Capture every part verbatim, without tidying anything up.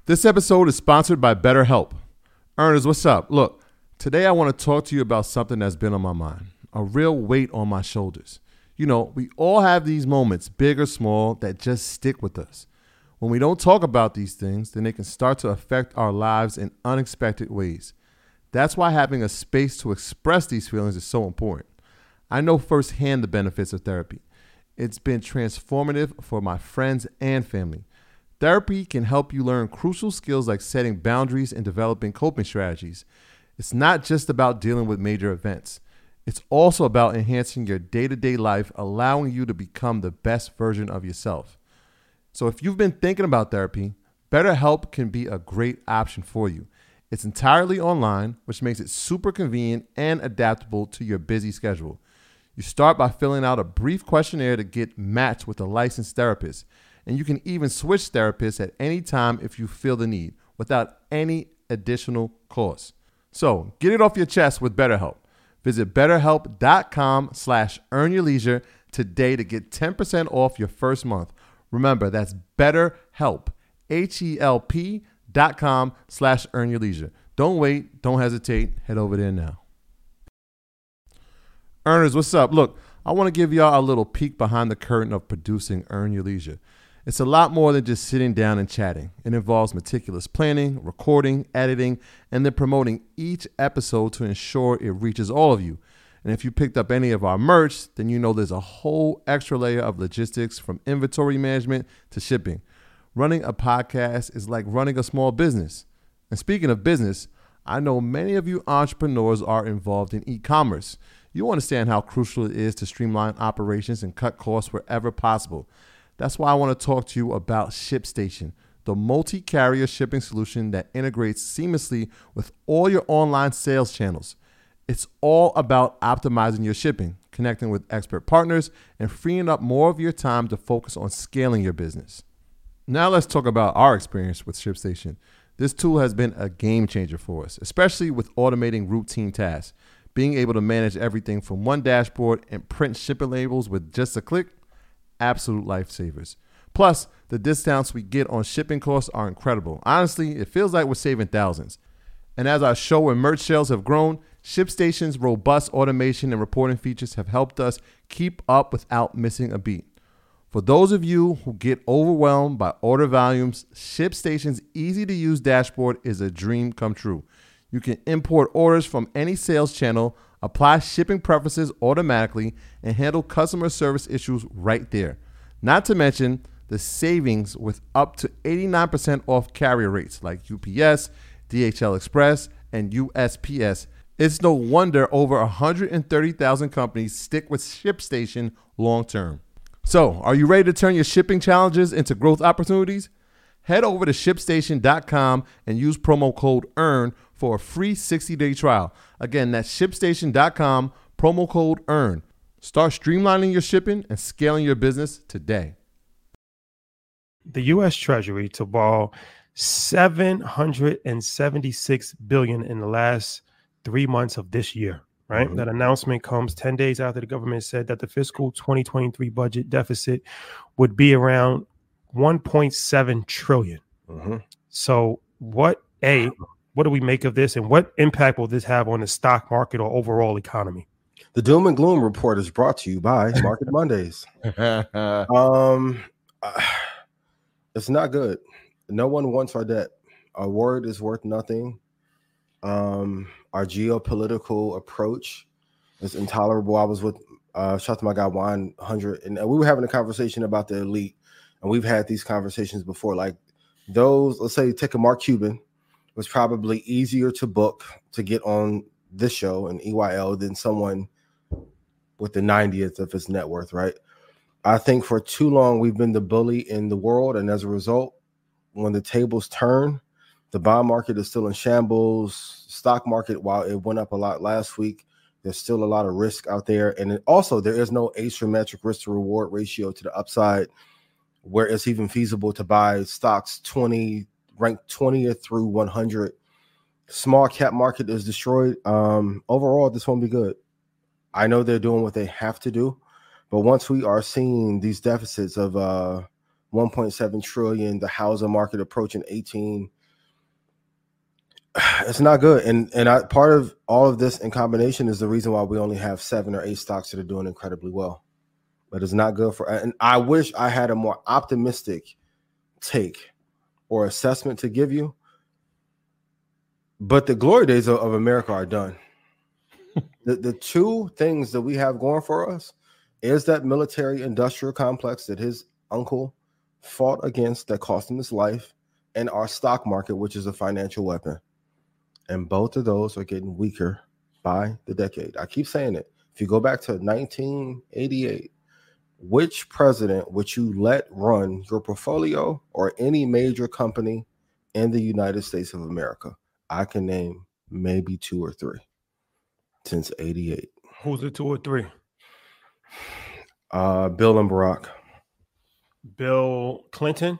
This episode is sponsored by BetterHelp. Earners, what's up? Look, today I want to talk to you about something that's been on my mind, a real weight on my shoulders. You know, we all have these moments, big or small, that just stick with us. When we don't talk about these things, then they can start to affect our lives in unexpected ways. That's why having a space to express these feelings is so important. I know firsthand the benefits of therapy. It's been transformative for my friends and family. Therapy can help you learn crucial skills like setting boundaries and developing coping strategies. It's not just about dealing with major events. It's also about enhancing your day-to-day life, allowing you to become the best version of yourself. So if you've been thinking about therapy, BetterHelp can be a great option for you. It's entirely online, which makes it super convenient and adaptable to your busy schedule. You start by filling out a brief questionnaire to get matched with a licensed therapist. And you can even switch therapists at any time if you feel the need, without any additional cost. So get it off your chest with BetterHelp. Visit betterhelp.com slash earnyourleisure today to get ten percent off your first month. Remember, that's BetterHelp, H-E-L-P dot com slash earnyourleisure. Don't wait. Don't hesitate. Head over there now. Earners, what's up? Look, I want to give y'all a little peek behind the curtain of producing Earn Your Leisure. It's a lot more than just sitting down and chatting. It involves meticulous planning, recording, editing, and then promoting each episode to ensure it reaches all of you. And if you picked up any of our merch, then you know there's a whole extra layer of logistics, from inventory management to shipping. Running a podcast is like running a small business. And speaking of business, I know many of you entrepreneurs are involved in e-commerce. You understand how crucial it is to streamline operations and cut costs wherever possible. That's why I want to talk to you about ShipStation, the multi-carrier shipping solution that integrates seamlessly with all your online sales channels. It's all about optimizing your shipping, connecting with expert partners, and freeing up more of your time to focus on scaling your business. Now let's talk about our experience with ShipStation. This tool has been a game changer for us, especially with automating routine tasks. Being able to manage everything from one dashboard and print shipping labels with just a click, absolute lifesavers. Plus, the discounts we get on shipping costs are incredible. Honestly, it feels like we're saving thousands. And as our show and merch sales have grown, ShipStation's robust automation and reporting features have helped us keep up without missing a beat. For those of you who get overwhelmed by order volumes, ShipStation's easy-to-use dashboard is a dream come true. You can import orders from any sales channel, apply shipping preferences automatically, and handle customer service issues right there. Not to mention the savings with up to eighty-nine percent off carrier rates like U P S, D H L Express, and U S P S. It's no wonder over one hundred thirty thousand companies stick with ShipStation long term. So, are you ready to turn your shipping challenges into growth opportunities? Head over to ship station dot com and use promo code EARN for a free sixty-day trial. Again, that's ship station dot com, promo code EARN. Start streamlining your shipping and scaling your business today. The U S Treasury to borrow seven hundred seventy-six billion dollars in the last three months of this year, right? Mm-hmm. That announcement comes ten days after the government said that the fiscal twenty twenty-three budget deficit would be around one point seven trillion dollars. Mm-hmm. So what, A, what do we make of this, and what impact will this have on the stock market or overall economy? The Doom and Gloom report is brought to you by Market Mondays. um, uh, it's not good. No one wants our debt. Our word is worth nothing. Um, our geopolitical approach is intolerable. I was with, uh, shout out to my guy, Juan one hundred, and we were having a conversation about the elite. And we've had these conversations before, like those, let's say, take a Mark Cuban, was probably easier to book to get on this show and E Y L than someone with the ninetieth of his net worth, right? I think for too long, we've been the bully in the world. And as a result, when the tables turn, the bond market is still in shambles. Stock market, while it went up a lot last week, there's still a lot of risk out there. And it also, there is no asymmetric risk to reward ratio to the upside, where it's even feasible to buy stocks twenty ranked twentieth through one hundred. Small cap market is destroyed. Um, overall, this won't be good. I know they're doing what they have to do, but once we are seeing these deficits of uh, one point seven trillion, the housing market approaching eighteen, it's not good. And and I, part of all of this in combination is the reason why we only have seven or eight stocks that are doing incredibly well. But it's not good for. And I wish I had a more optimistic take or assessment to give you. But the glory days of, of America are done. the the two things that we have going for us is that military industrial complex that his uncle fought against that cost him his life, and our stock market, which is a financial weapon. And both of those are getting weaker by the decade. I keep saying it. If you go back to nineteen eighty-eight, which president would you let run your portfolio or any major company in the United States of America? I can name maybe two or three since eighty-eight. Who's the two or three? Uh, Bill and Barack. Bill Clinton.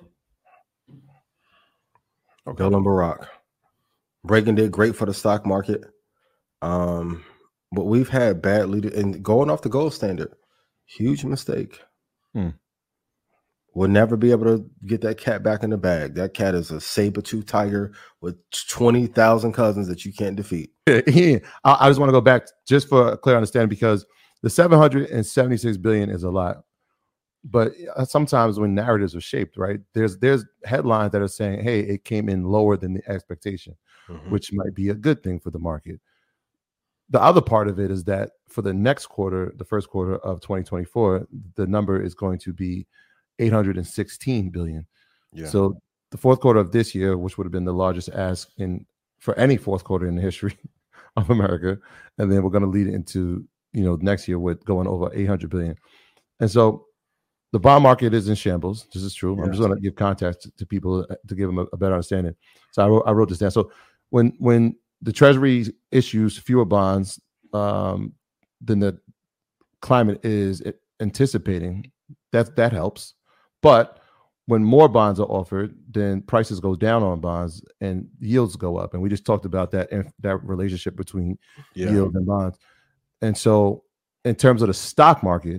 Okay. Bill and Barack. Reagan did great for the stock market. Um, but we've had bad leaders, and going off the gold standard, huge mistake. Hmm. We'll never be able to get that cat back in the bag. That cat is a saber-tooth tiger with twenty thousand cousins that you can't defeat. I, I just want to go back just for a clear understanding, because the seven hundred seventy-six billion is a lot. But sometimes when narratives are shaped, right, there's there's headlines that are saying, hey, it came in lower than the expectation, mm-hmm. which might be a good thing for the market. The other part of it is that for the next quarter, the first quarter of twenty twenty-four, the number is going to be eight hundred sixteen billion. Yeah. So the fourth quarter of this year, which would have been the largest ask in for any fourth quarter in the history of America, and then we're going to lead into, you know, next year with going over eight hundred billion. And so the bond market is in shambles. This is true. Yeah. I'm just going to give context to, to people to give them a, a better understanding. So I wrote, I wrote this down. So when when the Treasury issues fewer bonds um, than the climate is anticipating, that that helps. But when more bonds are offered, then prices go down on bonds and yields go up. And we just talked about that that relationship between yeah. yield and bonds. And so in terms of the stock market,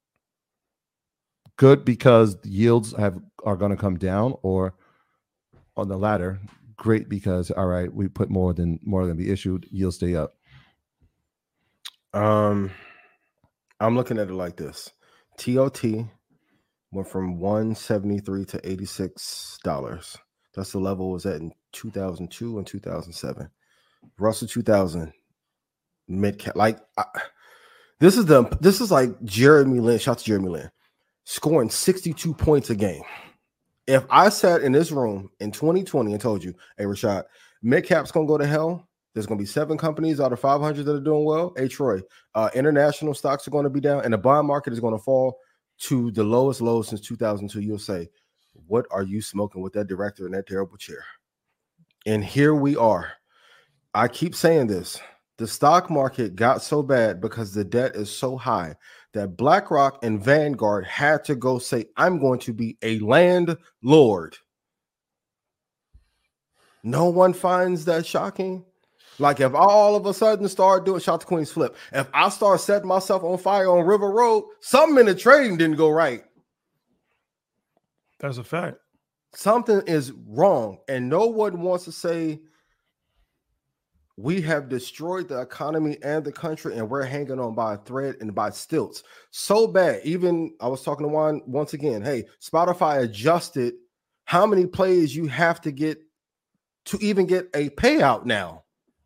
good because yields have are going to come down, or on the latter, great because, all right, we put more than more than be issued, yields stay up. Um, I'm looking at it like this. T O T went from one seventy-three to eighty-six dollars. That's the level it was at in two thousand two and two thousand seven. Russell two thousand mid cap. Like I, this is the this is like Jeremy Lin. Shout out to Jeremy Lin, scoring sixty-two points a game. If I sat in this room in twenty twenty and told you, hey Rashad, mid cap's gonna go to hell. There's going to be seven companies out of five hundred that are doing well. Hey, Troy, uh, international stocks are going to be down, and the bond market is going to fall to the lowest low since two thousand two. You'll say, what are you smoking with that director in that terrible chair? And here we are. I keep saying this. The stock market got so bad because the debt is so high that BlackRock and Vanguard had to go say, I'm going to be a landlord. No one finds that shocking. Like if I all of a sudden start doing, shout to Queen's Flip, if I start setting myself on fire on River Road, something in the trading didn't go right. That's a fact. Something is wrong. And no one wants to say we have destroyed the economy and the country and we're hanging on by a thread and by stilts. So bad. Even I was talking to Juan once again. Hey, Spotify adjusted how many plays you have to get to even get a payout now.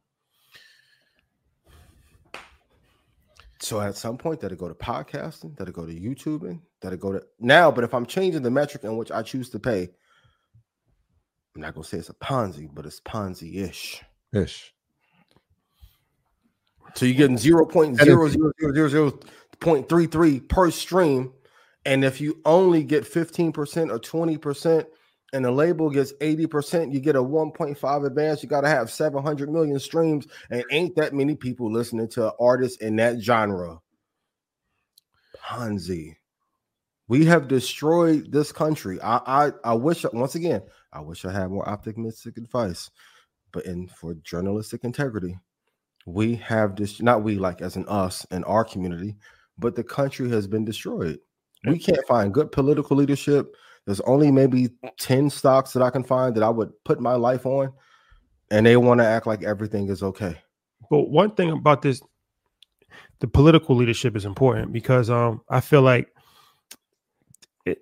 So at some point, that'll go to podcasting, that'll go to YouTubing, that'll go to now. But if I'm changing the metric in which I choose to pay, I'm not going to say it's a Ponzi, but it's Ponzi-ish. Ish. So you're getting zero point zero zero zero zero zero point three three per stream. And if you only get fifteen percent or twenty percent and the label gets eighty percent, you get a one point five advance. You got to have seven hundred million streams, and ain't that many people listening to artists in that genre. Ponzi. We have destroyed this country. I, I, I wish, once again, I wish I had more optimistic advice, but in for journalistic integrity, we have this, not we like as in us and our community, but the country has been destroyed. We can't find good political leadership. There's only maybe ten stocks that I can find that I would put my life on. And they want to act like everything is okay. But one thing about this, the political leadership is important because um, I feel like it,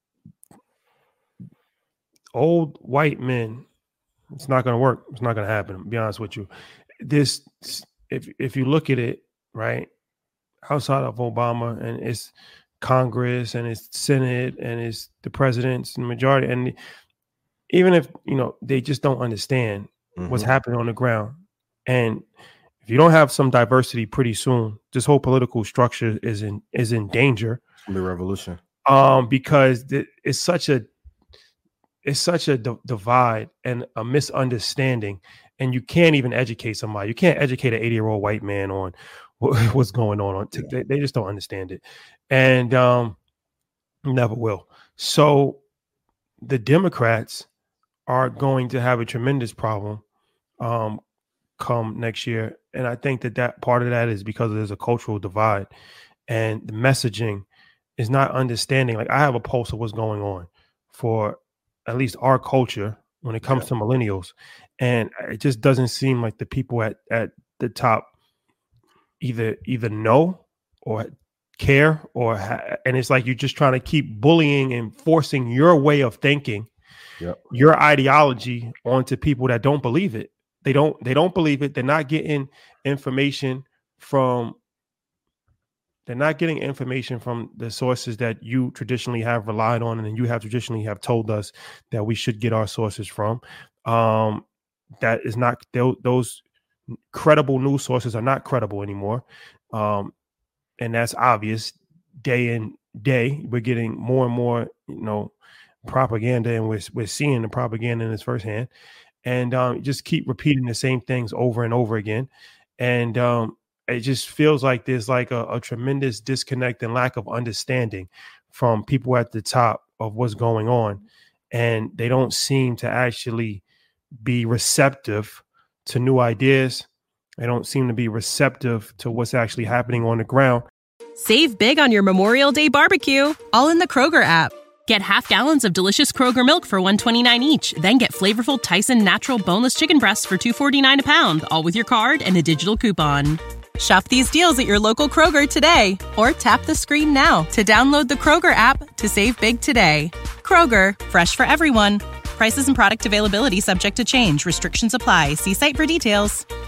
old white men, it's not going to work. It's not going to happen. To be honest with you, this if if you look at it right outside of Obama and it's Congress and it's Senate and it's the president's and the majority, and even if you know they just don't understand mm-hmm. what's happening on the ground, and if you don't have some diversity pretty soon, this whole political structure is in is in danger. It's gonna be a revolution. Um, because th- it's such a it's such a d- divide and a misunderstanding, and you can't even educate somebody. You can't educate an eighty-year-old white man on what, what's going on. on t- they, they just don't understand it, and um, never will. So the Democrats are going to have a tremendous problem um, come next year. And I think that that part of that is because there's a cultural divide and the messaging is not understanding. Like I have a pulse of what's going on for at least our culture when it comes yeah. to millennials. And it just doesn't seem like the people at, at the top either, either know or care or, ha- and it's like, you're just trying to keep bullying and forcing your way of thinking, yep. your ideology onto people that don't believe it. They don't they don't believe it. They're not getting information from they're not getting information from the sources that you traditionally have relied on and then you have traditionally have told us that we should get our sources from. Um, that is not those credible news sources are not credible anymore. Um, and that's obvious day in day. We're getting more and more, you know, propaganda, and we're we're seeing the propaganda in its firsthand. And um, just keep repeating the same things over and over again. And um, it just feels like there's like a, a tremendous disconnect and lack of understanding from people at the top of what's going on. And they don't seem to actually be receptive to new ideas. They don't seem to be receptive to what's actually happening on the ground. Save big on your Memorial Day barbecue, all in the Kroger app. Get half gallons of delicious Kroger milk for one dollar and twenty-nine cents each. Then get flavorful Tyson natural boneless chicken breasts for two dollars and forty-nine cents a pound, all with your card and a digital coupon. Shop these deals at your local Kroger today, or tap the screen now to download the Kroger app to save big today. Kroger, fresh for everyone. Prices and product availability subject to change. Restrictions apply. See site for details.